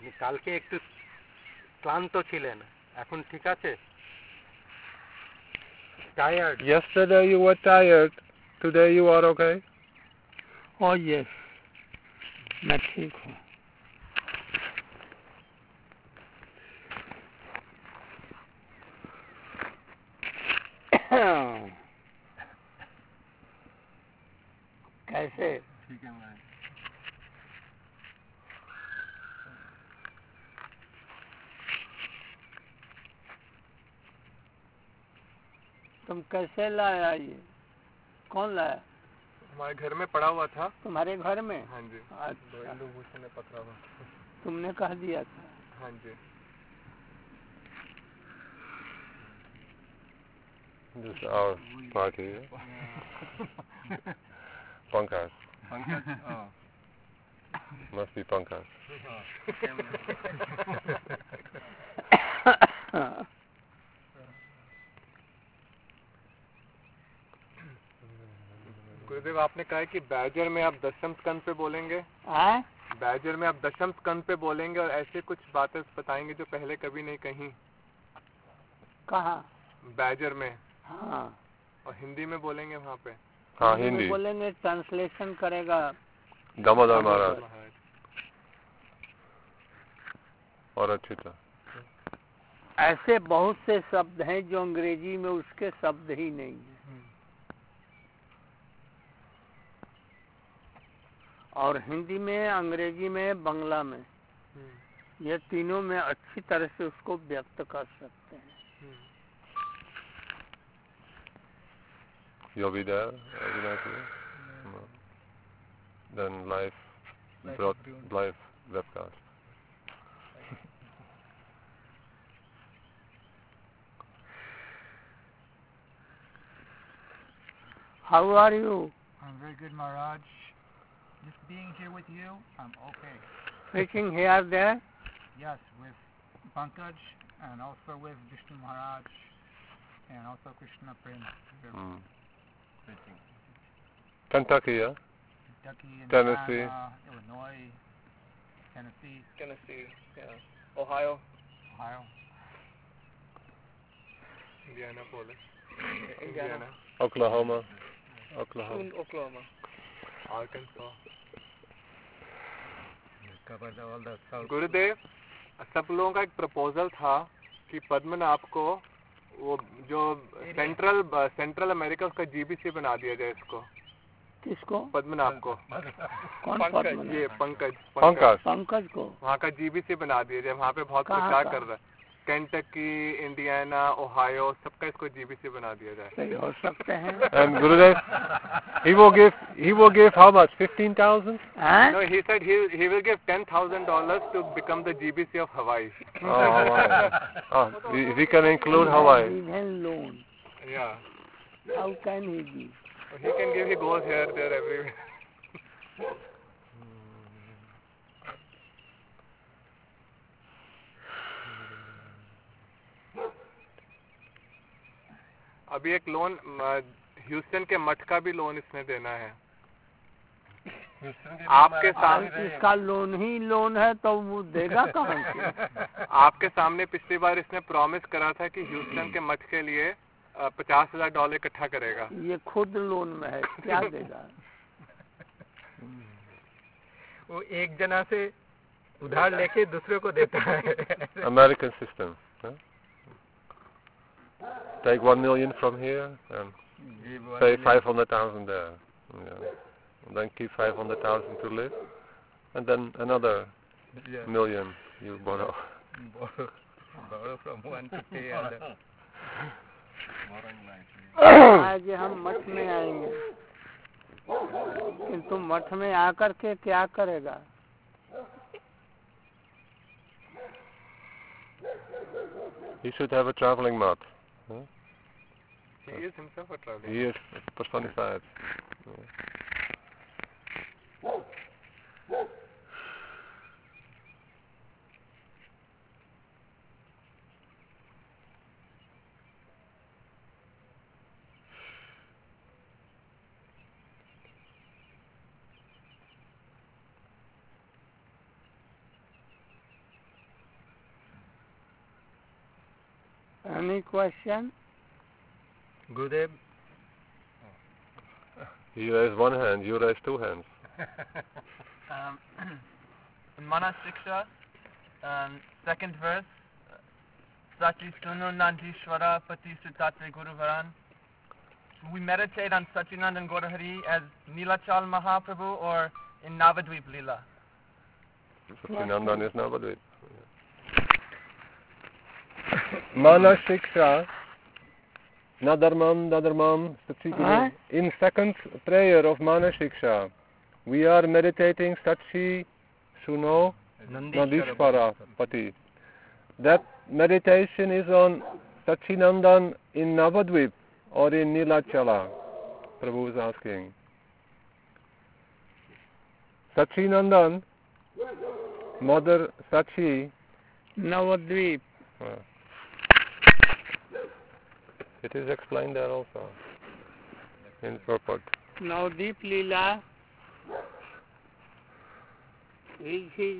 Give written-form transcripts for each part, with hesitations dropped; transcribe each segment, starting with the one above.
কালকে একটু ক্লান্ত ছিলেন, এখন ঠিক আছে? Tired. Yesterday you were tired. Today you are okay? Oh yes, मैं ठीक हूँ. कैसे? ठीक है मैं. तुम कैसे लाया ये? कौन लाया? हमारे घर में पड़ा हुआ था. तुम्हारे घर में? हाँ जी. अच्छा. भूषण ने पकड़ा हुआ. तुमने कह दिया था? हाँ जी. This is our party. Pankaj. Pankaj. Oh. Must be Pankaj. गुरुदेव आपने कहा है कि बैजर में आप दशम स्कंद पे बोलेंगे. बैजर में आप दशम स्कंद पे बोलेंगे और ऐसे कुछ बातें बताएंगे जो पहले कभी नहीं कही. कहाँ? बैजर में. हाँ. और हिंदी में बोलेंगे वहाँ पे. हाँ हिंदी बोलेंगे. ट्रांसलेशन करेगा दामोदर महाराज और अच्युता. ऐसे बहुत से शब्द हैं जो अंग्रेजी में उसके शब्द ही नहीं है. और हिंदी में, अंग्रेजी में, बंगला में, ये तीनों में अच्छी तरह से उसको व्यक्त कर सकते हैं. You'll be there every night here? No. Then live webcast. How are you? I'm very good, Maharaj. Just being here with you, I'm okay. Preaching here, there? Yes, with Pankaj and also with Vishnu Maharaj and also Krishna Prem. Kentucky, yeah? Kentucky, Tennessee. Indiana, Illinois, Tennessee, yeah. Ohio. Indiana. Oklahoma. Soon Oklahoma. Arkansas. Covered all the south. गुरुदेव, सब लोगों का एक proposal था कि पद्मनाभ को वो जो central America उसका जीबीसी बना दिया जाए. इसको किसको? पद्मनाभ को. कौन? पद्मनाभ? ये पंकज को वहाँ का जीबीसी बना दिया जाए. वहाँ पे बहुत प्रचार कर रहा है. केंटकी, इंडियाना, ओहायो, सबका इसको जीबीसी बना दिया जाए. सही हो सकते हैं. And Gurudev, he will give how much? 15,000? No, he said he will give $10,000 to become the GBC of Hawaii. Oh, Hawaii. Oh, we can include Hawaii. Even loan. Yeah. How can he give? He can give. He goes here, there, everywhere. अभी एक loan Houston के मठ का भी loan इसने देना है. आपके सामने इसका लोन ही लोन है तो वो देगा कहाँ से? आपके सामने पिछली बार इसने प्रॉमिस करा था कि ह्यूस्टन के मठ के लिए $50,000 इकट्ठा करेगा. ये खुद लोन में है, क्या देगा? वो एक जना से उधार लेके दूसरे को देता है. American system. Take 1 million from here and pay 500,000 there. Yeah. And then keep 500,000 to live, and then another million you borrow. Borrow from one to pay other. आज हम मठ में आएंगे, किंतु मठ में आकर के क्या करेगा? He should have a traveling mat. Huh? He is himself a traveling. He is personified. Any question? Gurudev? He raised one hand, you raised two hands. In Mana Siksha, second verse, Sachi Sunu Nandishwara Pati Sutate Guru Varan. We meditate on Sachinand and Gaurahari as Nilachal Mahaprabhu or in Navadvip Leela. Sachinandan is Navadvip. Mana Siksha, Nadarmam, in second prayer of Mana Siksha, we are meditating Sachi Suno Nandishwara Pati. That meditation is on Sachinandan in Navadvip or in Nilachala. Prabhu is asking. Sachinandan, Mother Sachi, Navadvip. It is explained there also in purport. Navadvip Leela is his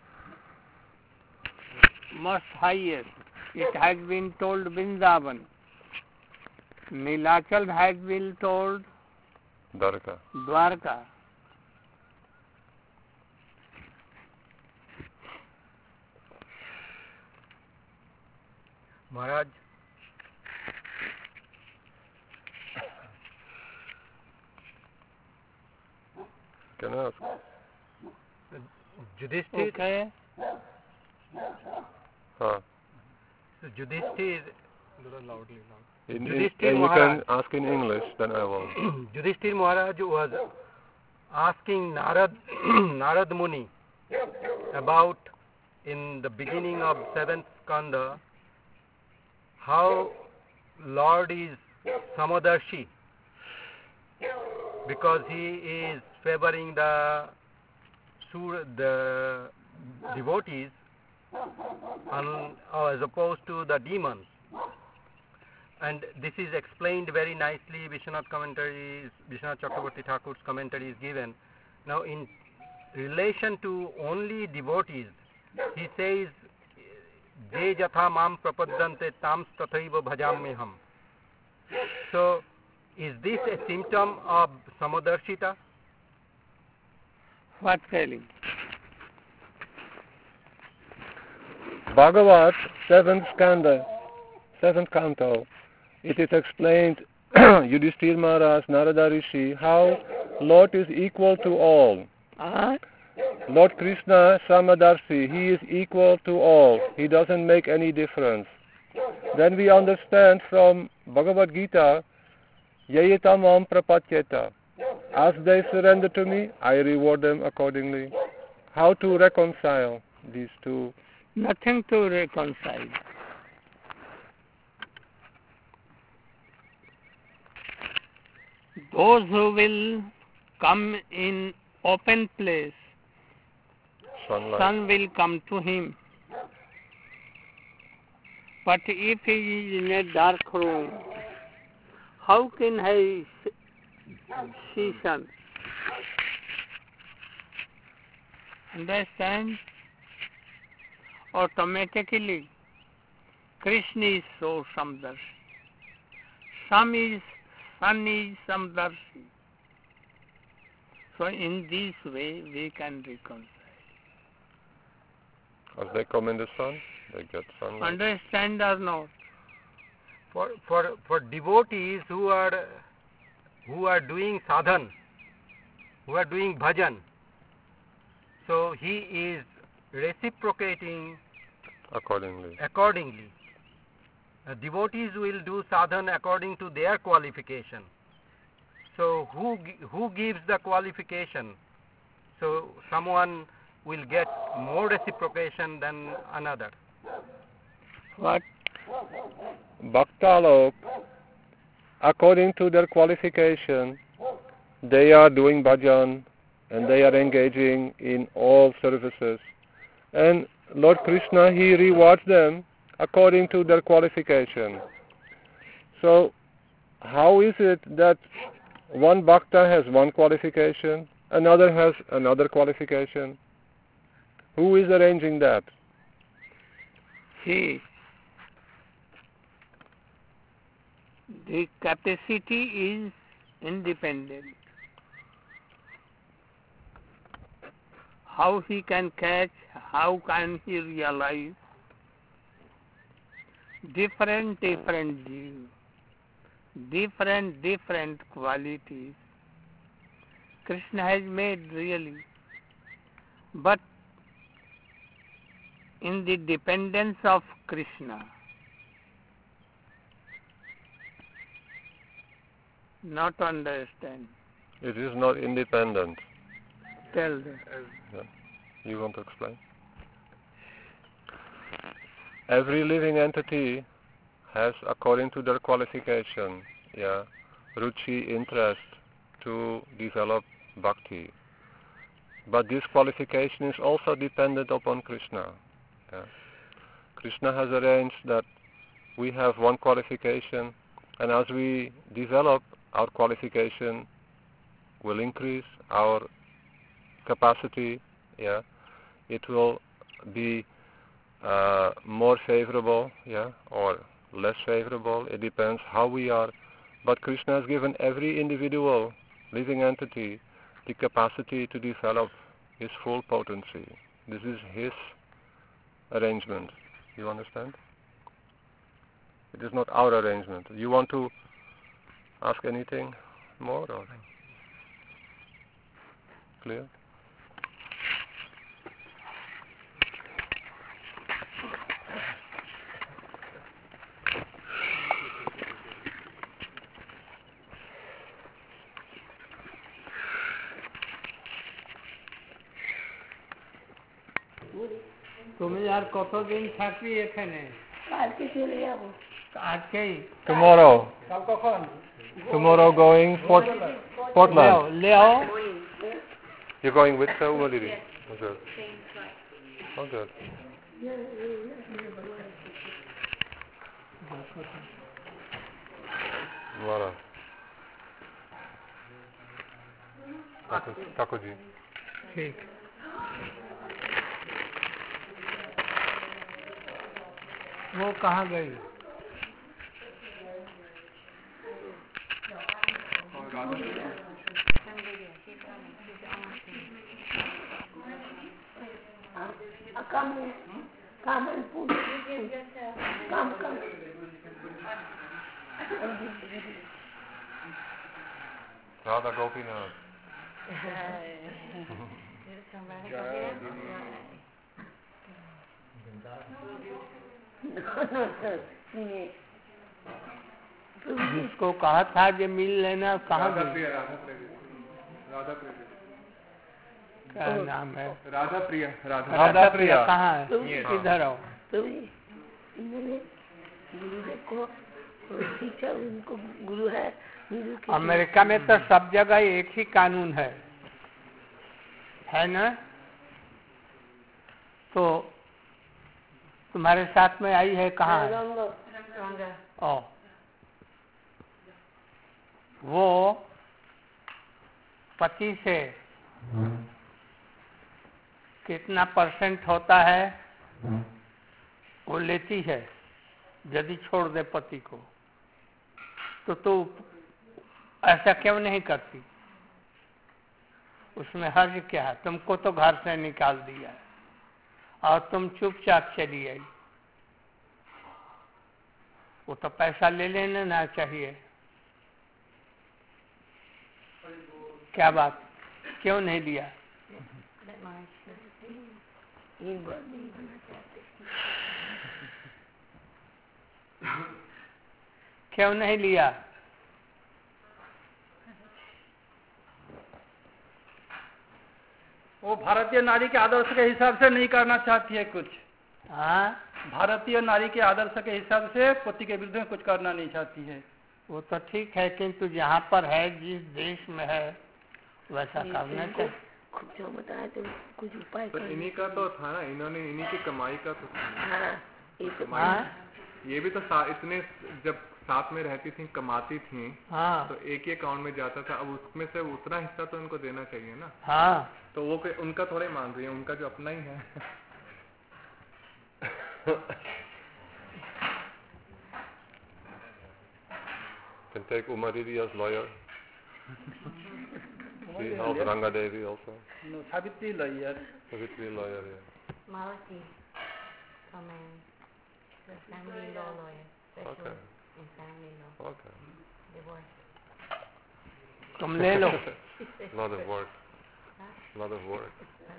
much higher. It has been told Vrindavan. Nilachal has been told Dwarka. Maharaj, Can I ask? Yudhishthir, Okay. Huh. so Yudhishthir, You can ask in English, then I will. Yudhishthir Maharaj was asking Narad Muni about, in the beginning of 7th Skanda, how Lord is Samadarshi, because he is favoring the devotees as opposed to the demons. And this is explained very nicely. Vishwanath Chakravarti Thakur's commentary is given. Now, in relation to only devotees, he says, Je jatha mam prapaddante tams tathaiva bhajamyaham. So, is this a symptom of Samadarshita? What feeling? Bhagavat, 7th Skanda, 7th canto, it is explained, Yudhishthir Maharaj, Narada Rishi, how Lord is equal to all. Lord Krishna, Samadarshi, he is equal to all. He doesn't make any difference. Then we understand from Bhagavad Gita, Yayetam mam prapatyeta. As they surrender to me, I reward them accordingly. How to reconcile these two? Nothing to reconcile. Those who will come in open place, sun will come to him. But if he is in a dark room, how can he see sun? Understand? Automatically, Krishna is so Samdarshi. Sun is Samdarshi. So in this way we can reconcile. As they come in the sun, they get sunlight. Understand or not? For devotees who are doing sadhan, who are doing bhajan, so he is reciprocating Accordingly. Devotees will do sadhan according to their qualification. So who gives the qualification? So someone will get more reciprocation than another. What? Bhaktalok, according to their qualification, they are doing bhajan and they are engaging in all services. And Lord Krishna, he rewards them according to their qualification. So, how is it that one bhakta has one qualification, another has another qualification? Who is arranging that? See, The capacity is independent. How he can catch, how can he realize? Different view, different qualities Krishna has made really, but in the dependence of Krishna, not understand. It is not independent. Tell them. Yeah. You want to explain? Every living entity has, according to their qualification, ruchi, interest to develop bhakti. But this qualification is also dependent upon Krishna. Yeah. Krishna has arranged that we have one qualification, and as we develop, our qualification will increase, our capacity, it will be more favorable, or less favorable. It depends how we are. But Krishna has given every individual living entity the capacity to develop his full potency. This is his arrangement. You understand? It is not our arrangement. You want to ask anything more? Or? Clear? তুমি আর কতদিন থাকবি এখানে? কালকে চলে যাব। আজকেই? Tomorrow. কাল কখন? Tomorrow going Portland. Leo? You're going with Uliri? Oh, good. Oh, good. Voilà. Thakur ji. ठीक। वो कहाँ गई? Radha Gopinath. जिसको कहा था कि मिल लेना, कहाँ गई? राधा प्रिया। क्या नाम है? राधा प्रिया। राधा प्रिया कहाँ है? किधर आओ? शिक्षा उनको गुरु है। अमेरिका में तो सब जगह एक ही कानून है ना? तो तुम्हारे साथ में आई है, कहाँ है? ओ, वो पति से कितना % होता है वो लेती है। यदि छोड़ दे पति को तो तू ऐसा क्यों नहीं करती? उसमें हर्ज क्या है? तुमको तो घर से निकाल दिया और तुम चुपचाप चली आई। वो तो पैसा ले लेना ना चाहिए। क्या बात, क्यों नहीं लिया? क्यों नहीं लिया? वो भारतीय नारी के आदर्श के हिसाब से नहीं करना चाहती है कुछ। हाँ, भारतीय नारी के आदर्श के हिसाब से पति के विरुद्ध में कुछ करना नहीं चाहती है। वो तो ठीक है, किंतु जहाँ पर है, जिस देश में है, वैसा करना चाहिए। खुद जो बताया तो कुछ उपाय तो इन्हीं का तो था ना, इन्होंने इन्हीं की कमाई का तो था। ये भी तो इतने जब साथ में रहती थी, कमाती थी, तो एक ही अकाउंट में जाता था। अब उसमें से उतना हिस्सा तो इनको देना चाहिए ना। तो वो उनका थोड़ा ही मांग रही है, उनका जो अपना ही है। Can take Umariri as lawyer. She helped Ranga Devi also. No, Savitri lawyer. Savitri lawyer, yeah. Malati, the family law lawyer, special Okay. in family law, Okay. divorce. तुम ले लो. Lot of work. Lot of work.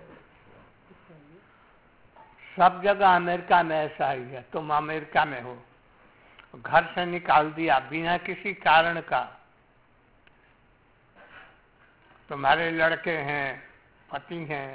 सब जगह America में ऐसा ही है. तुम America में हो, घर से निकाल दिया बिना किसी कारण का. तुम्हारे लड़के हैं, पति हैं,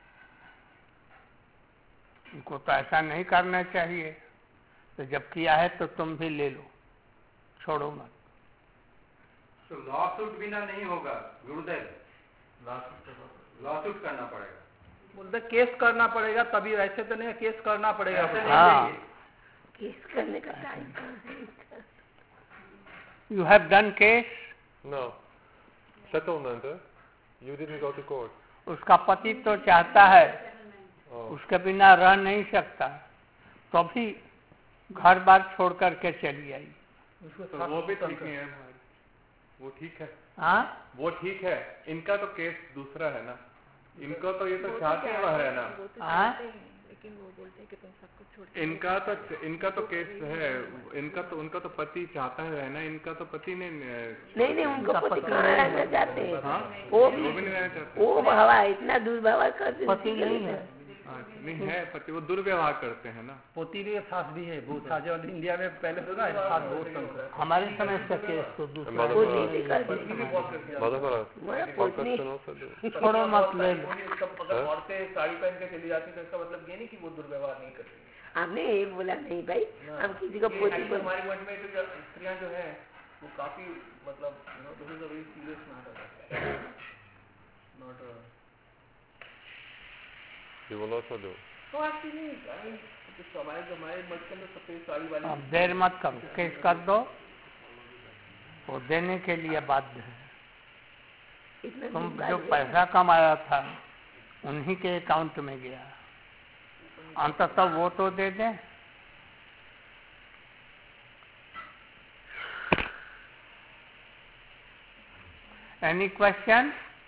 उनको तो ऐसा नहीं करना चाहिए. तो जब किया है तो तुम भी ले लो, छोड़ो मत. तो लॉसूट बिना नहीं होगा गुरुदेव, लॉसूट करना पड़ेगा. बोलते केस करना पड़ेगा तभी, वैसे तो नहीं केस करना पड़ेगा. हाँ. केस करने का टाइम कहाँ है? You have done case? No. Settlement, eh? You didn't go to court. उसका पति तो चाहता है, Oh. उसके बिना रह नहीं सकता, तो भी घर बार छोड़ करके चली आई. तो वो भी ठीक नहीं है. वो ठीक है. हाँ, वो ठीक है. इनका तो केस दूसरा है ना. इनको तो ये तो चाहते हैं है ना. हाँ, लेकिन वो बोलते हैं कि तुम सब कुछ छोड़ इनका तो केस है. उनका तो पति चाहता है ना. इनका तो पति ने नहीं उनको पति कहाँ रहना चाहते हैं. हाँ? वो भी नहीं रहना चाहते. वो हवा इतना दुर्व्यवहार करते हैं. पति नहीं है. नहीं है पति, वो दुर्व्यवहार करते हैं ना. पोती ने सास भी है बहुत सास. और इंडिया में पहले तो ना सास बहुत कम था. हमारे समय से केस तो दूसरा है. पोती भी करते हैं. Madhavara, पोतनी छोड़ो मत, ले लो. अगर औरतें साड़ी पहन के चली जाती तो इसका मतलब ये नहीं कि वो दुर्व्यवहार नहीं करती. हमने ये बोला नहीं भाई, हम किसी को पोती को. हमारे मठ में तो स्त्रियां जो है वो काफी मतलब this is a very serious matter. Not You will also do. तो आपकी नहीं हमारे मठ के अंदर सफेद साड़ी वाली. अब देर मत करो, केस कर दो. वो देने के लिए बाध्य है. इतना तुम दुर्भाग्य जो है. पैसा कमाया था उन्हीं के अकाउंट में गया. अंततः वो तो दे दें. Any question?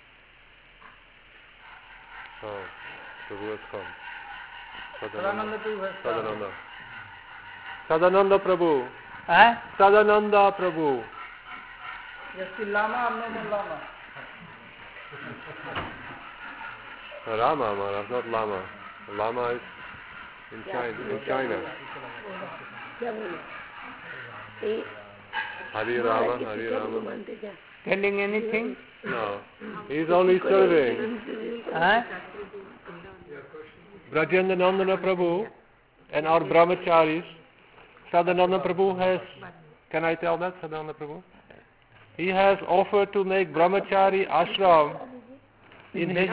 Oh, Prabhu has come. Sadanand तो है. Sadananda. Sadananda Prabhu. हैं? Sadananda Prabhu. Yes, लामा हमने बोला Lama. Rama Maharaj, not Lama. Lama is in China. क्या बोले? ये Hari Rama, महाराज के Hari पिता को Rama. मानते क्या? Telling anything? No, he is only serving. हैं? Brajendanandana Prabhu and our brahmacharis. Sadananda Prabhu has, can I tell that, Sadananda Prabhu? He has offered to make brahmachari ashram in his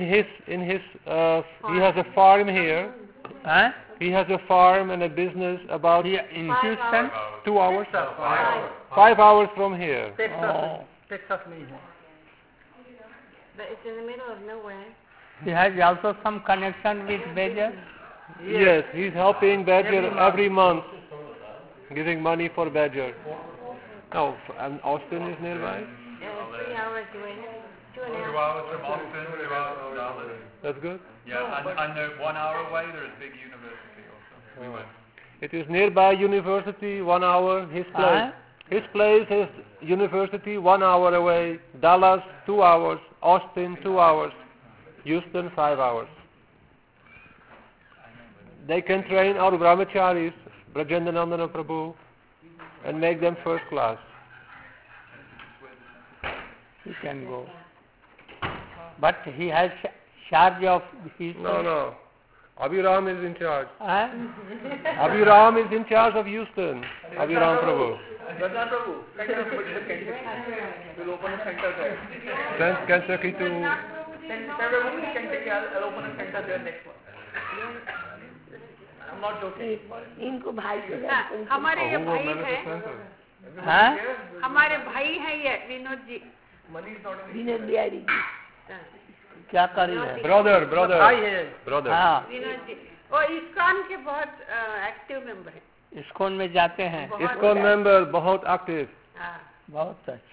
he has a farm here. हैं? He has a farm and a business about In Houston? 2 hours, 5 hours from here. Oh. Texas में ही है. But it's in the middle of nowhere. He has also some connection with Bejar? Yes, he's helping Badger every month, giving money for Badger. Oh, and Austin is nearby? 3 hours away. 2.5 2 hours from Austin, 2 hours from Dallas. That's good. Yeah, and they're 1 hour away, there's a big university also. We went. It is nearby university, 1 hour. His place. His place is university, 1 hour away. Dallas, 2 hours. Austin, 2 hours. Houston, 5 hours. They can train our brahmacharis, Brajendanandana Prabhu, and make them first class. He can go. But he has charge of his... No. Abhiram is in charge. Huh? Abhiram is in charge of Houston. Abhiram Prabhu. Gajna Prabhu, we'll open a center there. Send Kentucky to... I'll open a center there next month. I'm not joking. इनको भाई से हमारे ये भाई हैं, हाँ? हमारे भाई हैं ये विनोद जी. विनोद बिहारी जी. क्या कर रही है? Brother. भाई है. Brother. हाँ, विनोद जी वो इस्कॉन के बहुत एक्टिव मेंबर है. इस्कॉन में जाते हैं. ISKCON member, बहुत active. हाँ. बहुत अच्छा.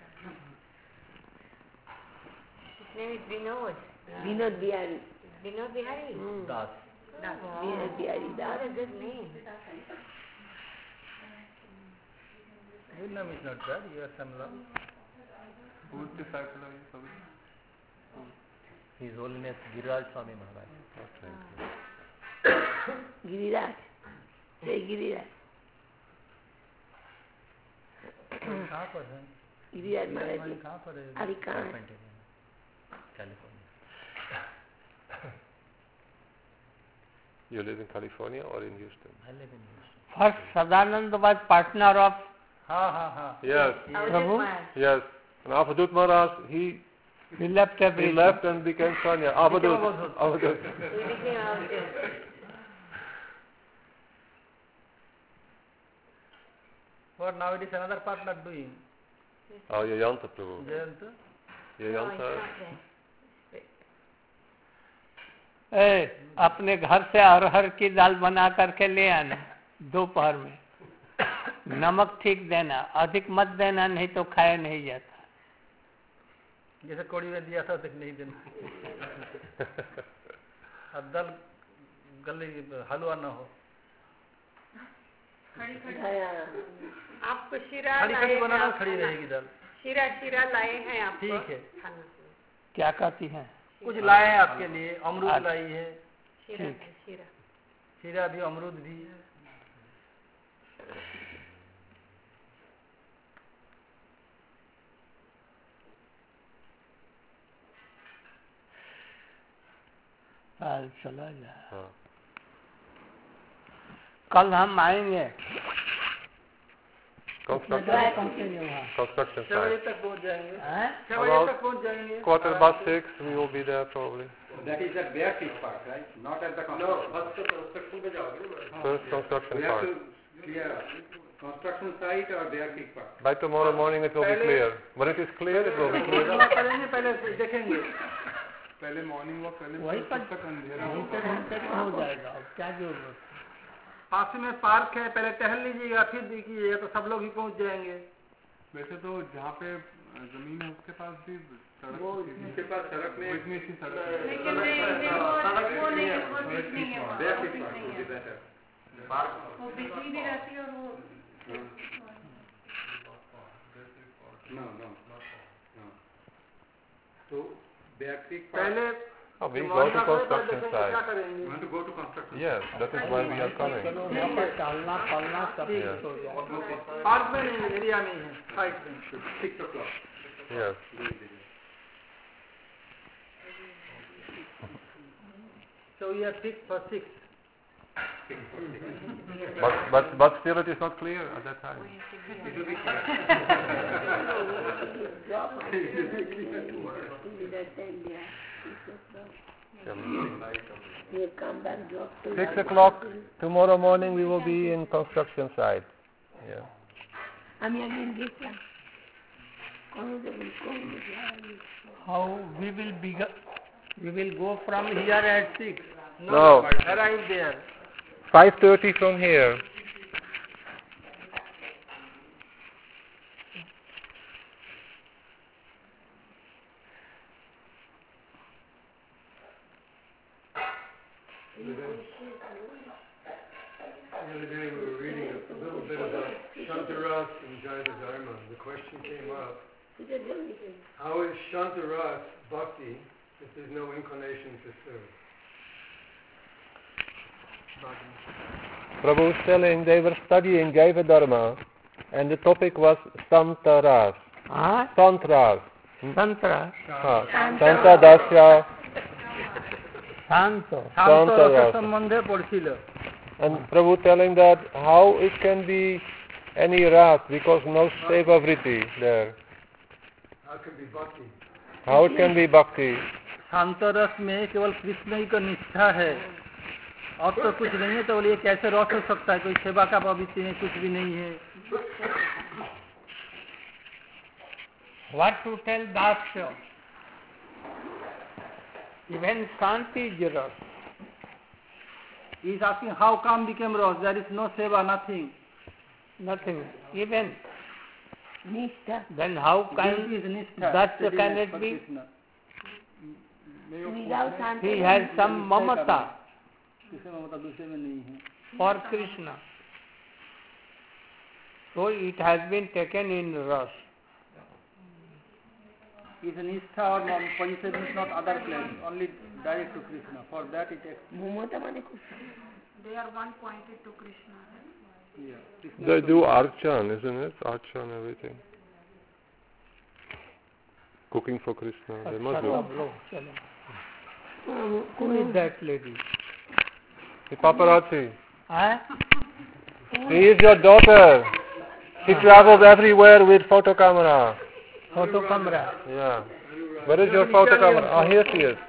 His name is Vinod. Vinod Bihari. Vinod Bihari. Das. Vinod Bihari What Das. a good name. Your name is not bad. You are similar. Who's disciple are you, Prabhu? His Holiness Giriraj Swami Maharaj. Giriraj. Jai Giriraj. कहाँ पर है? गिरिराज महाराज जी कहाँ पर है? अरे कहाँ है? California. You live in California or in Houston? I live in Houston. First, Sadanand was partner of हाँ हाँ हाँ. Yes. Prabhu. Yes. And Avadut Maharaj, he left everything. left and became Sanya. Avadut. We became Avadut. What now it is another partner doing? Oh, Yayanta Prabhu. Jayanta? No, Yayanta. it's not there. अपने घर से अरहर की दाल बना करके ले आना दोपहर में. नमक ठीक देना, अधिक मत देना, नहीं तो खाया नहीं जाता. जैसे कोड़ी में दिया था अधिक नहीं देना. अब दाल गले हलवा न हो. आपको शीरा खड़ी लाए खड़ी हैं, बनाना, आप खड़ी खाना. रहेगी दाल. शीरा लाए हैं आपको. ठीक है. खाना. क्या कहती हैं? कुछ लाए हैं आपके लिए. अमरूद लाई है. शीरा. शीरा भी, अमरूद भी. चला जा. कल हम आएंगे. Construction 6 बजे site. तक पहुंच जाएंगे. हैं? 6 बजे तक पहुंच जाएंगे. 6:15 we will be there probably. That is at Bear Creek Park, right? Not at the construction. No, first construction पे जाओगे. First construction We have part. to clear construction site or Bear Creek Park. By tomorrow morning it will be clear. When it is clear, it will be clear. करेंगे, पहले देखेंगे. पहले morning walk करने वही तक अंधेरा हो जाएगा. अब क्या जरूरत? पास में पार्क है, पहले टहल लीजिएगा, फिर देखिएगा, तो सब लोग ही पहुंच जाएंगे. वैसे तो जहाँ पे जमीन है उसके पास भी सड़क, उसके पास सड़क में इतनी सी सड़क है. लेकिन वो नहीं है, वो ठीक नहीं है, Bear Creek Park would be better. Park. वो बिजली भी रहती है और वो No. तो Bear Creek Park. पहले Oh, we go to construction क्या site. करेंगे? You want to go to construction? Yes, that is why we are coming. वहाँ पर टालना पलना सब Yes. हो जाएगा. पार्क में नहीं, एरिया में ही है, साइड में. 6 o'clock. Yes. So we are fixed for 6. But still it is not clear at that time. It will be clear. You come back, drop to 6 o'clock tomorrow morning we will be in construction site. Yeah. আমি একদিন দেখলাম. How we will go from here at 6. No. Arrive there. 5:30 from here. The other day we were reading a little bit about Shantaras and Jaina Dharma. The question came up, how is Shantaras bhakti if there's no inclination to serve? Prabhu was telling they were studying Jaiva Dharma and the topic was Santaras. Santras. Santra. Santa Dasya. Santo. Santaras. সম্বন্ধে পড়ছিল. And Prabhu telling that how it can be any ras because no seva vritti there. How can be bhakti? How it can be bhakti? शांत रस में केवल कृष्ण ही का निष्ठा है और तो कुछ नहीं है, तो बोलिए कैसे रस हो सकता है? कोई सेवा का भविष्य नहीं, कुछ भी नहीं है. What to tell Dasya? Even Shanti is ras. He is asking how come became rose? There is no seva, nothing. Nothing. Even Nishtha. Then how can that can it be? Without He has some mamata for Krishna. So it has been taken in Ras. Is Nishtha or position is not other place, only direct to Krishna. For that it takes. They are one pointed to Krishna. Yeah. They do archan, isn't it? Archan, everything. Cooking for Krishna. They must do. Who is that lady? The paparazzi. Huh? She is your daughter. She travels everywhere with photo camera. Photo camera. Yeah. Where is your photo camera? Oh, here she is.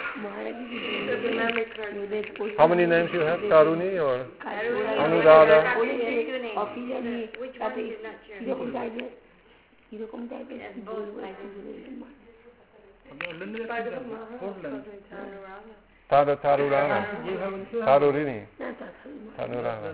How many names you have? Taruni or Anuradha? Tarurana. Tarurini. Tarurana.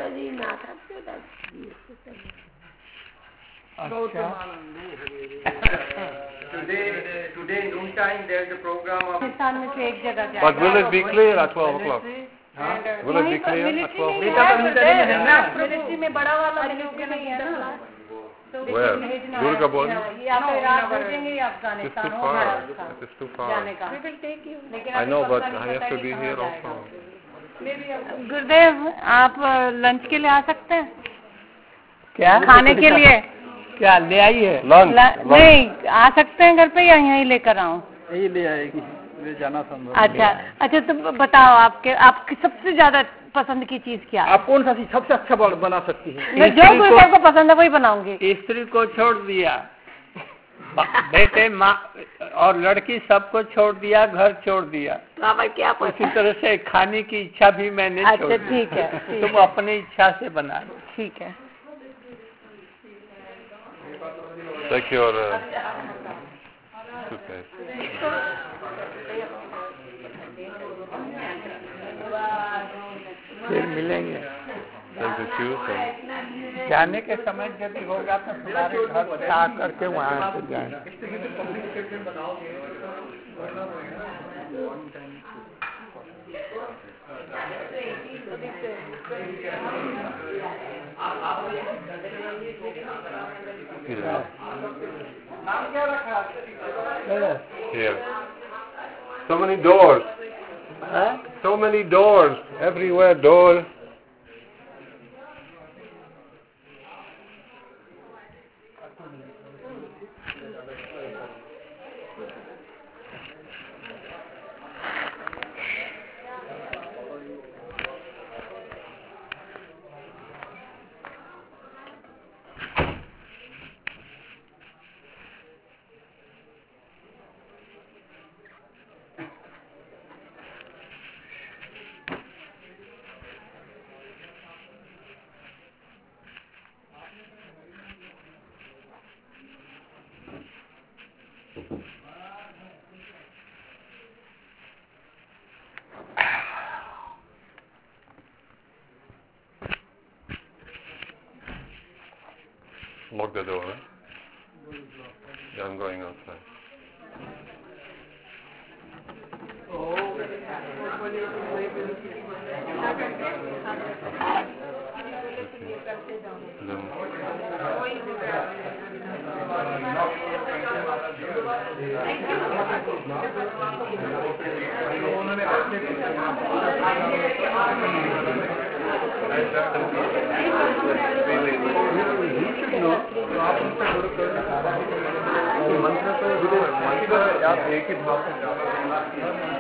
Today noontime there is a program of. But will it be clear at 12 o'clock? Will it be clear at 12 o'clock? Military में बड़ा वाला military में है ना Where? Durga Bond? या तो रात भेजेंगे It's too far. It is too far. I know, but I have to be here also. गुरुदेव आप लंच के लिए आ सकते हैं क्या खाने के लिए क्या ले आई है? नहीं आ सकते हैं घर पे या यहीं लेकर आऊँ? यही ले आएगी, ले जाना संभव। अच्छा तो बताओ आपकी सबसे ज्यादा पसंद की चीज क्या है? आप कौन सा चीज सबसे अच्छा बना सकती है? मैं जो गुरुदेव को पसंद है वही बनाऊंगी। स्त्री को छोड़ दिया, बेटे माँ और लड़की सबको छोड़ दिया, घर छोड़ दिया, तो क्या उसी तरह से खाने की इच्छा भी मैंने छोड़ दी। अच्छा ठीक है, तुम अपनी इच्छा से बना लो। ठीक है। Take your suitcase. फिर मिलेंगे। Take the shoes and जाने के समय यदि होगा तो तुम्हारे घर से आ करके वहाँ से जाएंगे। here. So many doors. So many doors. Everywhere door. Lock the door. Yeah, I'm going outside. मंत्र तो आप एक ही भाव से